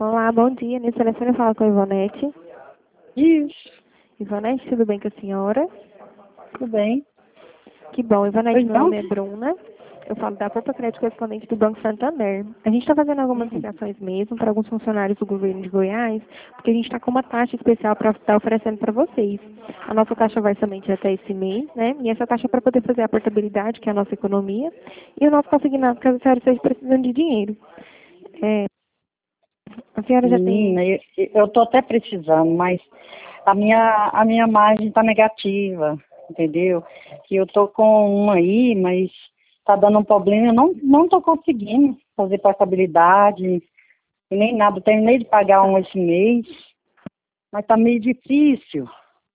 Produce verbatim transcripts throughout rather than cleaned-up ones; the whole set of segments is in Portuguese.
Olá, bom dia. Nesse telefone eu falo com a Ivonete. Isso, Ivonete, tudo bem com a senhora? tudo bem. Que bom. Ivonete, Pois meu não? nome é Bruna. Eu falo da Poupa Crédito Correspondente do Banco Santander. A gente está fazendo algumas Hum, ligações mesmo para alguns funcionários do governo de Goiás, porque a gente está com uma taxa especial para estar oferecendo para vocês. A nossa taxa vai somente até esse mês, né? E essa taxa é para poder fazer a portabilidade, que é a nossa economia, e o nosso consignado, caso a senhora esteja precisando de dinheiro. É, a senhora já tem. Menina, eu, eu tô até precisando, mas a minha, a minha margem tá negativa, entendeu? Que eu tô com uma aí, mas tá dando um problema, eu não, não tô conseguindo fazer portabilidade, e nem nada. Eu terminei de pagar um esse mês, mas tá meio difícil,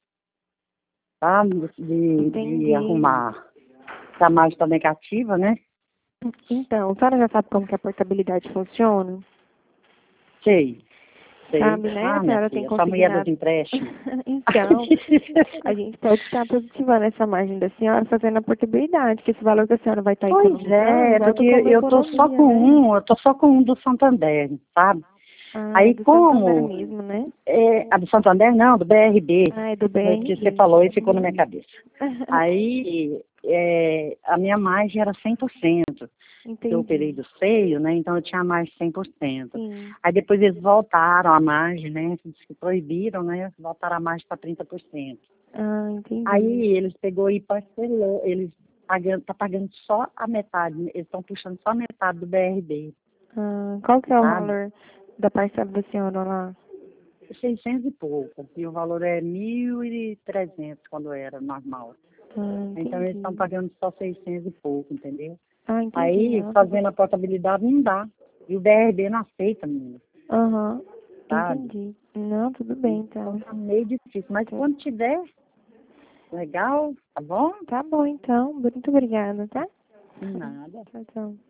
tá? De, de Entendi. arrumar. A margem tá negativa, né? Então, a senhora já sabe como que a portabilidade funciona? Sei, sei. Sabe, né? A Ah, minha senhora tem filha, essa mulher dos consignado. empréstimos. Então, a gente pode estar positivando essa margem da senhora fazendo a portabilidade, que esse valor que a senhora vai estar Pois economizando é, porque volta como eu tô só economia, com né? um, eu tô só com um do Santander, sabe? Ah, é Aí do Santander como mesmo, né? é, a do Santander não, do B R B, Ah, é do é, que você B R B. falou e ficou na minha Hum. cabeça. Aí é, a minha margem era cem por cento. Eu operei Entendi. do seio, né? Então eu tinha a margem cem por cento. Sim. Aí depois eles voltaram a margem, né? Diz que proibiram, né? Voltaram a margem para trinta por cento. Ah, entendi. Aí eles pegou e parcelou, eles pagando, tá pagando só a metade, eles estão puxando só a metade do B R B, Ah, qual que é o sabe? valor da parcela da senhora lá? seiscentos e pouco, e o valor é mil e trezentos quando era normal. Ah, Então eles estão entendi. pagando só seiscentos e pouco, entendeu? Ah, entendi. Aí Não, tudo. fazendo a portabilidade não dá. E o B R B não aceita, menina, Aham, sabe? entendi. Não, tudo bem, Então então. tá meio difícil. Mas Tá quando tiver, legal, tá bom? tá bom, então. Muito obrigada, tá? Nada. Tchau, tchau.